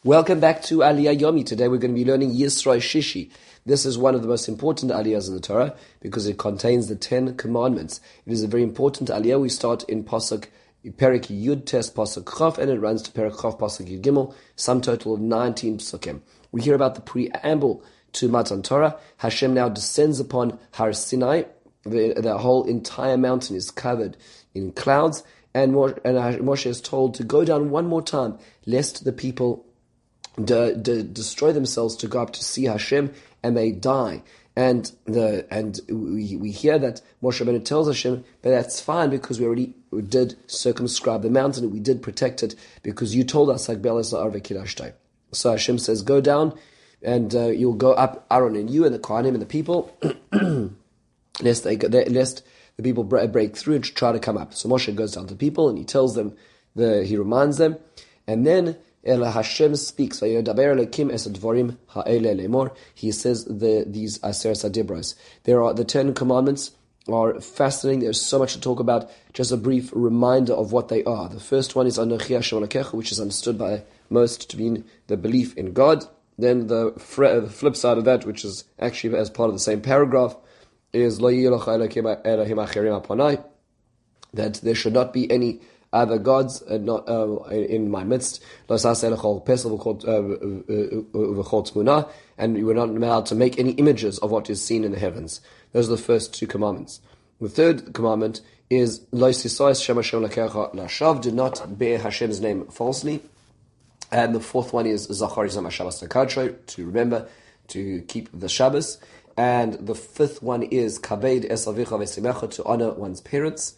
Welcome back to Aliyah Yomi. Today we're going to be learning Yisro Shishi. This is one of the most important aliyahs in the Torah because it contains the 10 commandments. It is a very important aliyah. We start in Pasuk Perik Yud Tes Pasuk Chaf and it runs to Perik Chaf Pasuk Yud Gimel, sum total of 19 psukim. We hear about the preamble to Matan Torah. Hashem now descends upon Har Sinai. The whole entire mountain is covered in clouds, and Moshe is told to go down one more time lest the people destroy themselves to go up to see Hashem and they die. And we hear that Moshe Rabbeinu tells Hashem, but that's fine because we already did circumscribe the mountain and we did protect it because you told us So Hashem says, go down and you'll go up, Aaron and you and the Kohanim and the people, lest the people break through and try to come up. So Moshe goes down to the people and he tells them, he reminds them, and then Hashem speaks. He says these Aseres HaDibros. The 10 commandments are fascinating. There's so much to talk about. Just a brief reminder of what they are. The first one is Anochi Hashem Elokecha, which is understood by most to mean the belief in God. Then the flip side of that, which is actually as part of the same paragraph, is Lo yihyu lecha elokim elohim acherim al panai, that there should not be any other gods in my midst. And we were not allowed to make any images of what is seen in the heavens. Those are the first 2 commandments. The third commandment is do not bear Hashem's name falsely. And the fourth one is to remember to keep the Shabbos. And the fifth one is to honor one's parents.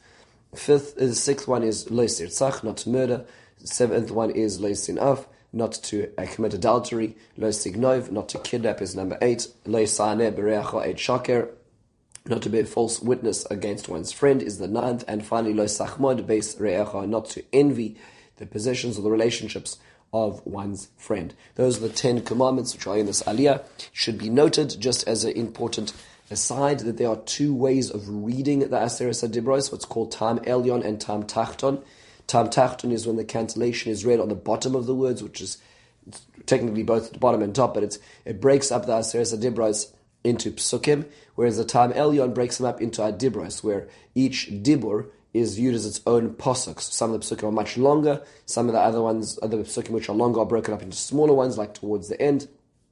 The sixth one is lo sirtzach, not to murder. The seventh one is lo sinaf, not to commit adultery. Lo signov, not to kidnap, is number 8. Lo saneh bereacha et shaker, not to bear false witness against one's friend, is the 9th. And finally, lo sachmod beis reacha, not to envy the possessions or the relationships of one's friend. Those are the 10 commandments which are in this aliyah. Should be noted, just as an important aside, that there are 2 ways of reading the Aseres HaDibros, what's called Tam Elyon and Tam Tachton. Tam Tachton is when the cantillation is read on the bottom of the words, which is technically both at the bottom and top, but it breaks up the Aseres HaDibros into psukim, whereas the Tam Elyon breaks them up into adibros, where each dibur is viewed as its own posuks. Some of the psukim are much longer, some of the other psukim which are longer are broken up into smaller ones, like towards the end.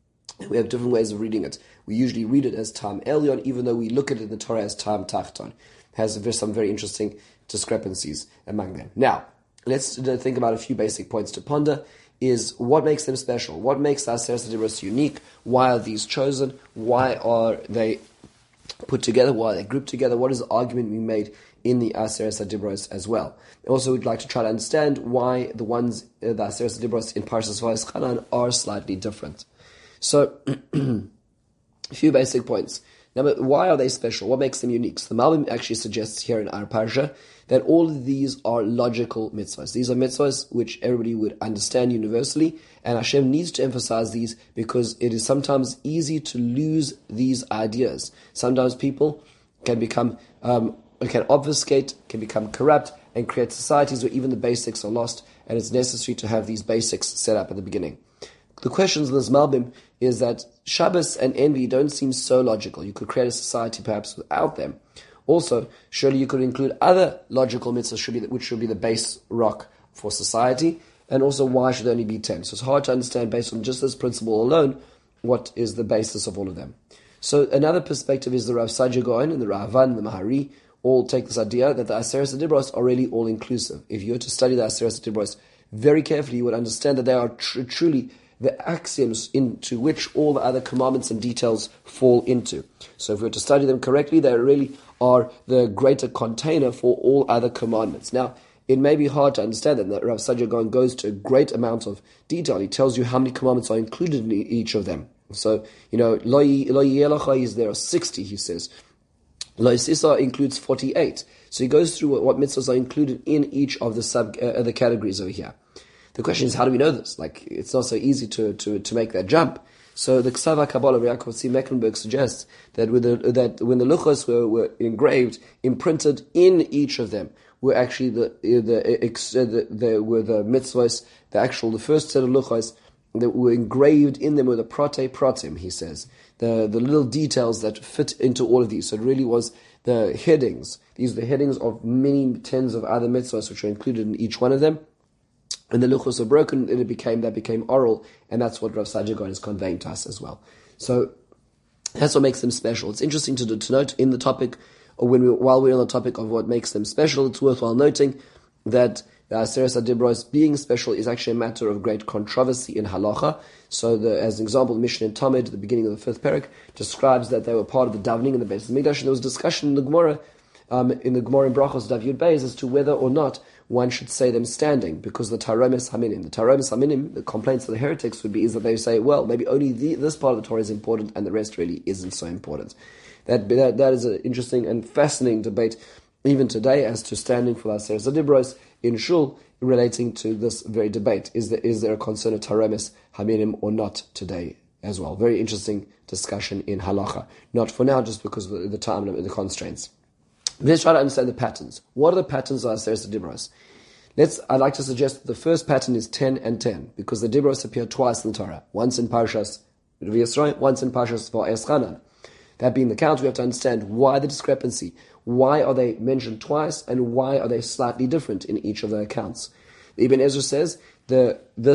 We have different ways of reading it. We usually read it as Tam Elyon, even though we look at it in the Torah as Tam Tachton. It has some very interesting discrepancies among them. Now, let's think about a few basic points to ponder. Is what makes them special? What makes the Aseres HaDibros unique? Why are these chosen? Why are they put together? Why are they grouped together? What is the argument being made in the Aseres HaDibros as well? Also, we'd like to try to understand why the Aseres HaDibros in Parshas Vayischanan are slightly different. So, a few basic points. Number, why are they special? What makes them unique? So the Malbim actually suggests here in our parsha that all of these are logical mitzvahs. These are mitzvahs which everybody would understand universally, and Hashem needs to emphasize these because it is sometimes easy to lose these ideas. Sometimes people can become, can obfuscate, can become corrupt, and create societies where even the basics are lost, and it's necessary to have these basics set up at the beginning. The questions in this Malbim is that Shabbos and envy don't seem so logical. You could create a society perhaps without them. Also, surely you could include other logical mitzvahs which should be the base rock for society. And also, why should there only be 10? So it's hard to understand based on just this principle alone what is the basis of all of them. So another perspective is the Rav Saadia Gaon and the Ra'avan and the Mahari all take this idea that the Aseres HaDibros are really all-inclusive. If you were to study the Aseres HaDibros very carefully, you would understand that they are truly the axioms into which all the other commandments and details fall into. So if we were to study them correctly, they really are the greater container for all other commandments. Now, it may be hard to understand that Rav Saadia Gaon goes to a great amount of detail. He tells you how many commandments are included in each of them. So, lo yihyu is there are 60, he says. Lo sisa includes 48. So he goes through what mitzvahs are included in each of the the categories over here. The question is, how do we know this? It's not so easy to make that jump. So the Ksav HaKabbalah of Yaakov Tzvi Mecklenburg suggests that when the luchos were engraved, imprinted in each of them, were actually the mitzvahs, the first set of luchos that were engraved in them were the prote protim, he says. The little details that fit into all of these. So it really was the headings. These are the headings of many tens of other mitzvahs which are included in each one of them. And the luchos were broken, and that became oral, and that's what Rav Saadia Gaon is conveying to us as well. So that's what makes them special. It's interesting to note in the topic, or while we're on the topic of what makes them special, it's worthwhile noting that the Aseret HaDibros being special is actually a matter of great controversy in halacha. So, as an example, the Mishnah in Tamid, at the beginning of the 5th parak, describes that they were part of the davening in the Beis Hamikdash, and there was discussion in the Gemara, in Brachos Daf Yud Beis, as to whether or not one should say them standing, because the Taromis Haminim, the complaints of the heretics would be is that they say, well, maybe only this part of the Torah is important, and the rest really isn't so important. That is an interesting and fascinating debate, even today, as to standing for the Aseret HaDibros in Shul, relating to this very debate. Is there a concern of Taromis Haminim or not today as well? Very interesting discussion in halacha. Not for now, just because of the time and the constraints. Let's try to understand the patterns. What are the patterns of Aseret HaDibros? I'd like to suggest that the first pattern is 10 and 10, because the Dibros appear twice in the Torah. Once in Parshas V'Yisrael, once in Parshas Va'eschanan. That being the count, we have to understand why the discrepancy. Why are they mentioned twice, and why are they slightly different in each of the accounts? Ibn Ezra says in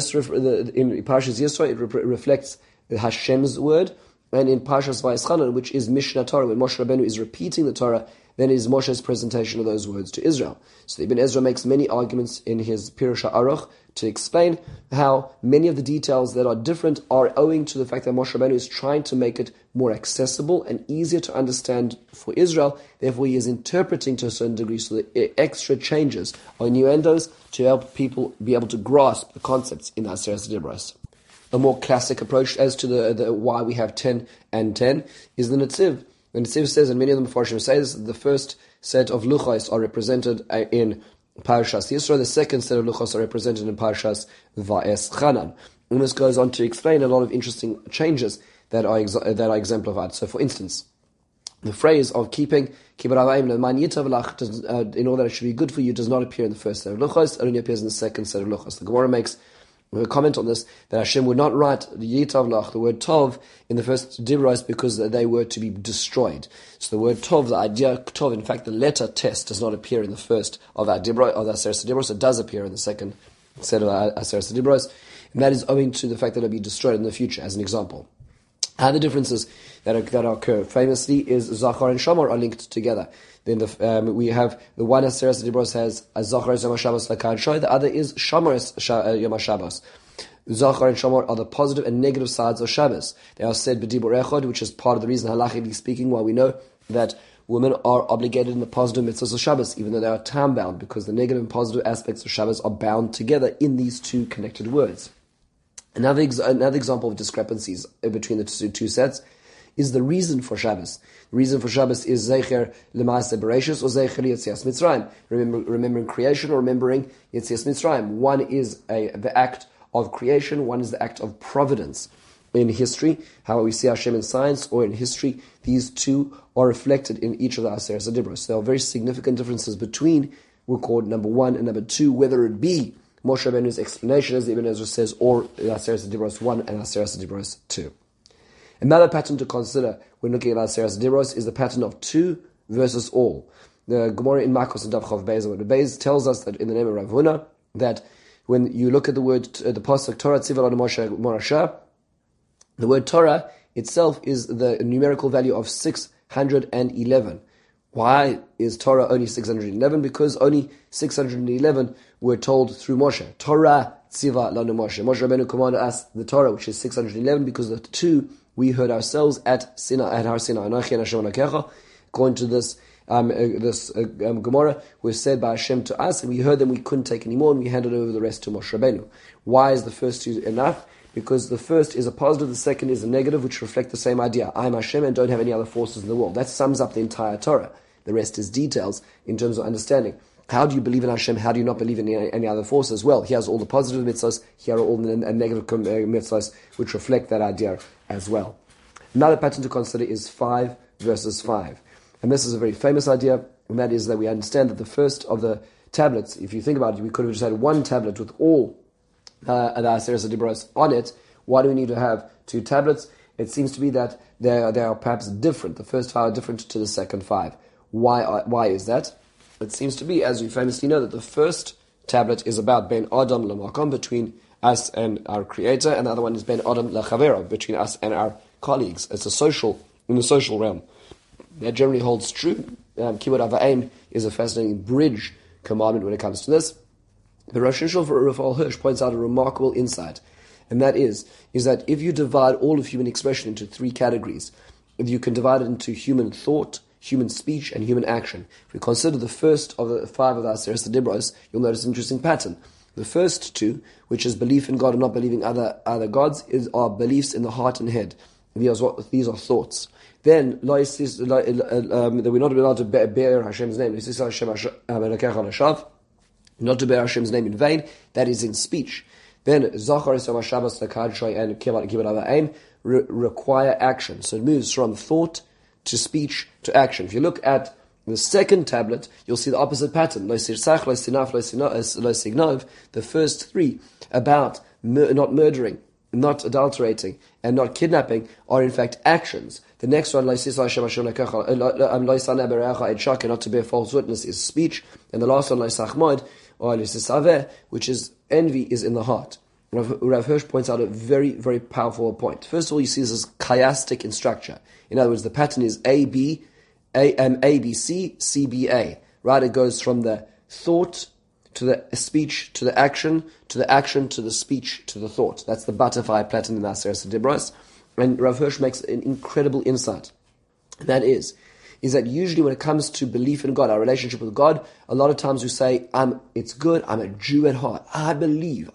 Parshas Yisro it reflects Hashem's word, and in Parshas Va'eschanan, which is Mishnah Torah, when Moshe Rabbeinu is repeating the Torah, then it is Moshe's presentation of those words to Israel. So Ibn Ezra makes many arguments in his Pirush HaAruch to explain how many of the details that are different are owing to the fact that Moshe Rabbeinu is trying to make it more accessible and easier to understand for Israel. Therefore, he is interpreting to a certain degree, so the extra changes are innuendos to help people be able to grasp the concepts in the Aseret HaDibros. A more classic approach as to the why we have 10 and 10 is the Netziv. The Netziv says, and many of the Mefarshim say this, the first set of luchos are represented in Parshas Yisro, the second set of luchos are represented in Parshas Va'eschanan. And this goes on to explain a lot of interesting changes that are exemplified. So, for instance, the phrase of keeping in order that it should be good for you does not appear in the first set of luchos, it only appears in the second set of luchos. The Gemara makes a comment on this, that Hashem would not write the Yitav Lach, the word Tov, in the first Dibros because they were to be destroyed. So the word Tov, the idea Tov, in fact the letter Test does not appear in the first of our Dibros, of the Aseret HaDibros. It does appear in the second set of Aseret HaDibros, and that is owing to the fact that it will be destroyed in the future, as an example. Other differences that occur famously is Zachar and Shamar are linked together. Then we have the one Aseret HaDibros has a Zachar Yom HaShabbos Lakan Shoy, the other is Shamar Yom HaShabbos. Zachar and Shamar are the positive and negative sides of Shabbos. They are said b'dibur echad, which is part of the reason halachically speaking why we know that women are obligated in the positive mitzvahs of Shabbos, even though they are time bound, because the negative and positive aspects of Shabbos are bound together in these two connected words. Another example of discrepancies between the two sets is the reason for Shabbos. The reason for Shabbos is Zeicher L'Maaseh Bereishis or Zeicher Yetzias Mitzrayim, remembering creation or remembering Yetzias Mitzrayim. One is the act of creation, one is the act of providence. In history, how we see Hashem in science, or in history, these two are reflected in each of the Aseret HaDibros. There are very significant differences between, we'll call it number 1 and number 2, whether it be Moshe Rabbeinu's explanation, as Ibn Ezra says, or Aseret HaDibros 1 and Aseret HaDibros 2. Another pattern to consider when looking at Aseret HaDibros is the pattern of 2 versus all. The Gemara in Makos and Daf Chav Beis tells us that in the name of Rav Huna, that when you look at the word, the pasuk Torah Tziva Lanu Moshe Morasha, the word Torah itself is the numerical value of 611. Why is Torah only 611? Because only 611 were told through Moshe. Torah Tziva Lanu Moshe. Moshe Rabbeinu commanded us the Torah, which is 611, because the 2 we heard ourselves at Har Sinai. According to this Gemara, was said by Hashem to us, and we heard them, we couldn't take any more, and we handed over the rest to Moshe Rabbeinu. Why is the first 2 enough? Because the first is a positive, the second is a negative, which reflect the same idea. I am Hashem and don't have any other forces in the world. That sums up the entire Torah. The rest is details in terms of understanding. How do you believe in Hashem? How do you not believe in any other forces? Well, he has all the positive mitzvahs, here are all the negative mitzvahs, which reflect that idea as well. Another pattern to consider is 5 versus 5. And this is a very famous idea, and that is that we understand that the first of the tablets, if you think about it, we could have just had one tablet with all the Aseret Dibros on it. Why do we need to have 2 tablets? It seems to be that they are perhaps different. The first 5 are different to the second 5. Why is that? It seems to be, as we famously know, that the first tablet is about Ben Adam Lamakom, between us and our Creator, and the other one is Ben Adam Lachavera, between us and our colleagues. It's in the social realm. That generally holds true. Kibud Ava'im is a fascinating bridge commandment when it comes to this. The Rosh Hashanah for Rafael Hirsch points out a remarkable insight, and that is that if you divide all of human expression into 3 categories, you can divide it into human thought, human speech, and human action. If we consider the first of the 5 of the Aseret Dibros, you'll notice an interesting pattern. The first 2, which is belief in God and not believing other gods, are beliefs in the heart and head. These are thoughts. Then, that we're not allowed to bear Hashem's name, not to bear Hashem's name in vain, that is in speech. Then, Zachar Shabbos and Kibbut Ava'im require action. So it moves from thought to speech to action. If you look at the second tablet, you'll see the opposite pattern. The first 3 about not murdering, not adulterating, and not kidnapping are in fact actions. The next one, not to bear false witness, is speech. And the last one, which is envy, is in the heart. Rav Hirsch points out a very, very powerful point. First of all, you see this is chiastic in structure. In other words, the pattern is A, B, C, C, B, A. Right? It goes from the thought to the speech to the action to the speech to the thought. That's the butterfly pattern in the Aseret Dibros. And Rav Hirsch makes an incredible insight. And that is that usually when it comes to belief in God, our relationship with God, a lot of times we say, it's good, I'm a Jew at heart. I believe,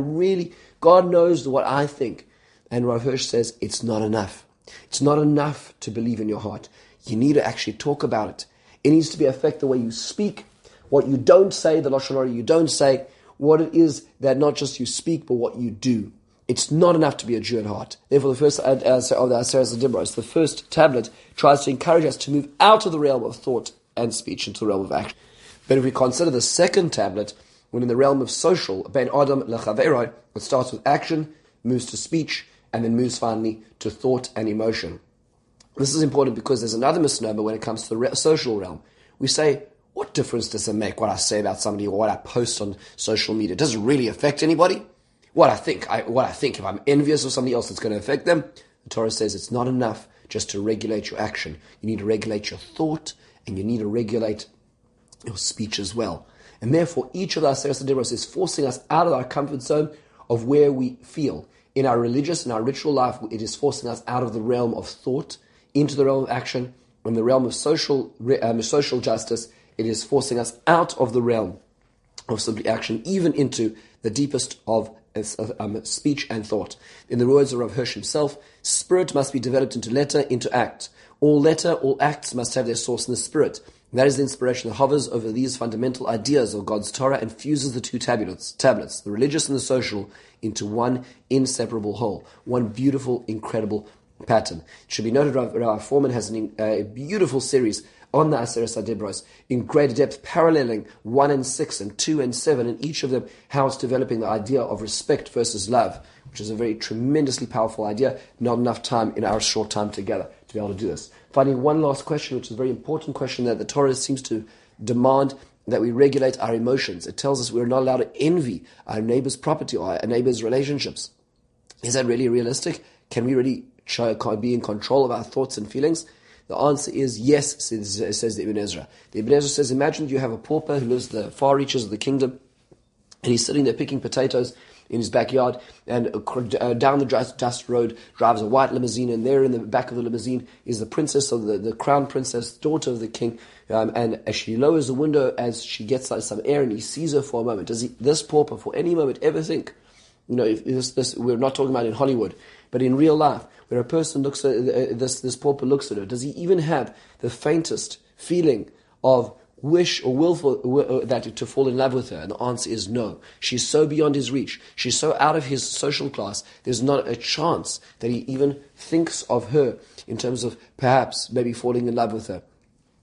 God knows what I think. And Rav Hirsch says, it's not enough. It's not enough to believe in your heart. You need to actually talk about it. It needs to affect the way you speak, what you don't say, the Lashon Hara you don't say, what it is that not just you speak, but what you do. It's not enough to be a Jew at heart. Therefore, the first of the Aseret Dibros, the first tablet, tries to encourage us to move out of the realm of thought and speech into the realm of action. But if we consider the second tablet, when in the realm of social, Ben Adam Lechaveroi, it starts with action, moves to speech, and then moves finally to thought and emotion. This is important because there's another misnomer when it comes to the social realm. We say, what difference does it make what I say about somebody or what I post on social media? Does it really affect anybody? What I think, if I'm envious of somebody else, it's going to affect them. The Torah says it's not enough just to regulate your action. You need to regulate your thought, and you need to regulate your speech as well. And therefore, each of the Aseret Dibros is forcing us out of our comfort zone of where we feel. In our religious and our ritual life, it is forcing us out of the realm of thought into the realm of action. In the realm of social justice, it is forcing us out of the realm of simply action, even into the deepest of speech and thought. In the words of Rav Hirsch himself, spirit must be developed into letter, into act. All acts must have their source in the spirit. That is the inspiration that hovers over these fundamental ideas of God's Torah and fuses the 2 tablets, the religious and the social, into one inseparable whole, one beautiful, incredible pattern. It should be noted, Rav Foreman has a beautiful series on the Aseret Dibros in great depth, paralleling 1 and 6 and 2 and 7, and each of them how it's developing the idea of respect versus love, which is a very tremendously powerful idea. Not enough time in our short time together to be able to do this. Finally, one last question, which is a very important question that the Torah seems to demand, that we regulate our emotions. It tells us we're not allowed to envy our neighbor's property or our neighbor's relationships. Is that really realistic? Can we really be in control of our thoughts and feelings? The answer is yes, says the Ibn Ezra. The Ibn Ezra says, imagine you have a pauper who lives in the far reaches of the kingdom, and he's sitting there picking potatoes in his backyard, and down the dust road drives a white limousine, and there in the back of the limousine is the princess, of the crown princess, daughter of the king, and as she lowers the window, as she gets some air, and he sees her for a moment, does this pauper for any moment ever think, if this we're not talking about in Hollywood, but in real life, where a person looks at this pauper looks at her, does he even have the faintest feeling of wish or will that to fall in love with her? And the answer is no. She's so beyond his reach. She's so out of his social class. There's not a chance that he even thinks of her in terms of perhaps maybe falling in love with her.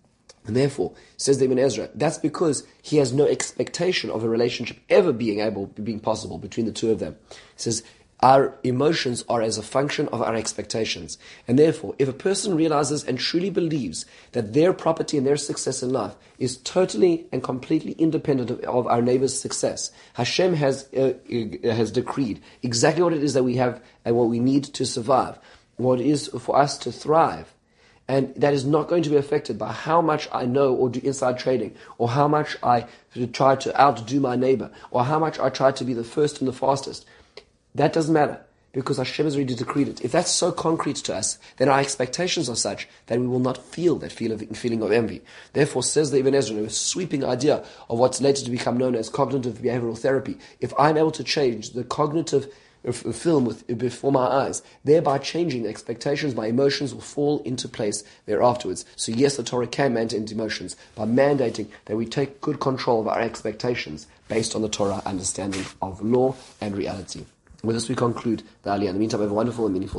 And therefore, says the Ibn Ezra, that's because he has no expectation of a relationship ever being possible between the two of them. He says, our emotions are as a function of our expectations. And therefore, if a person realizes and truly believes that their property and their success in life is totally and completely independent of our neighbor's success, Hashem has decreed exactly what it is that we have and what we need to survive, what it is for us to thrive. And that is not going to be affected by how much I know or do inside trading, or how much I try to outdo my neighbor, or how much I try to be the first and the fastest. That doesn't matter, because Hashem has already decreed it. If that's so concrete to us, then our expectations are such that we will not feel that feeling of envy. Therefore, says the Ibn Ezra, a sweeping idea of what's later to become known as cognitive behavioral therapy. If I'm able to change the cognitive film before my eyes, thereby changing the expectations, my emotions will fall into place thereafterwards. So yes, the Torah can mandate emotions by mandating that we take good control of our expectations based on the Torah understanding of law and reality. With this we conclude the Aliyah. In the meantime, have a wonderful and meaningful